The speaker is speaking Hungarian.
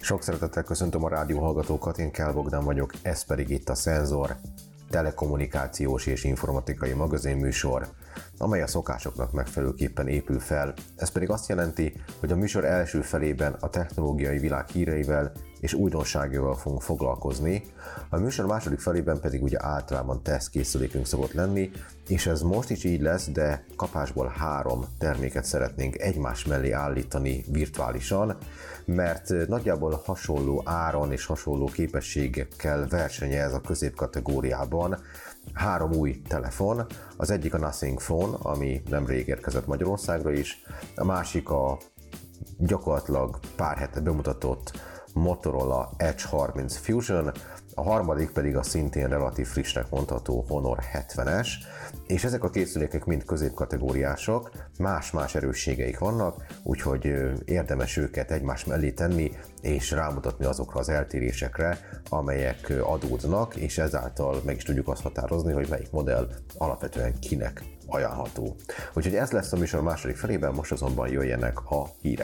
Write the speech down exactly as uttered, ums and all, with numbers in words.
Sok szeretettel köszöntöm a rádióhallgatókat, én Kell Bogdán vagyok, ez pedig itt a Szenzor, telekommunikációs és informatikai magazinműsor, amely a szokásoknak megfelelőképpen épül fel. Ez pedig azt jelenti, hogy a műsor első felében a technológiai világ híreivel és újdonságával fogunk foglalkozni, a műsor második felében pedig ugye általában tesztkészülékünk szokott lenni, és ez most is így lesz, de kapásból három terméket szeretnénk egymás mellé állítani virtuálisan, mert nagyjából hasonló áron és hasonló képességekkel versenyez a középkategóriában három új telefon. Az egyik a Nothing Phone, ami nemrég érkezett Magyarországra is, a másik a gyakorlatilag pár hete bemutatott Motorola Edge harminc Fusion, a harmadik pedig a szintén relatív frissnek mondható Honor hetvenes, és ezek a készülékek mind középkategóriások, más-más erősségeik vannak, úgyhogy érdemes őket egymás mellé tenni, és rámutatni azokra az eltérésekre, amelyek adódnak, és ezáltal meg is tudjuk azt határozni, hogy melyik modell alapvetően kinek ajánlható. Úgyhogy ez lesz a műsor második felében, most azonban jöjjenek a hírek.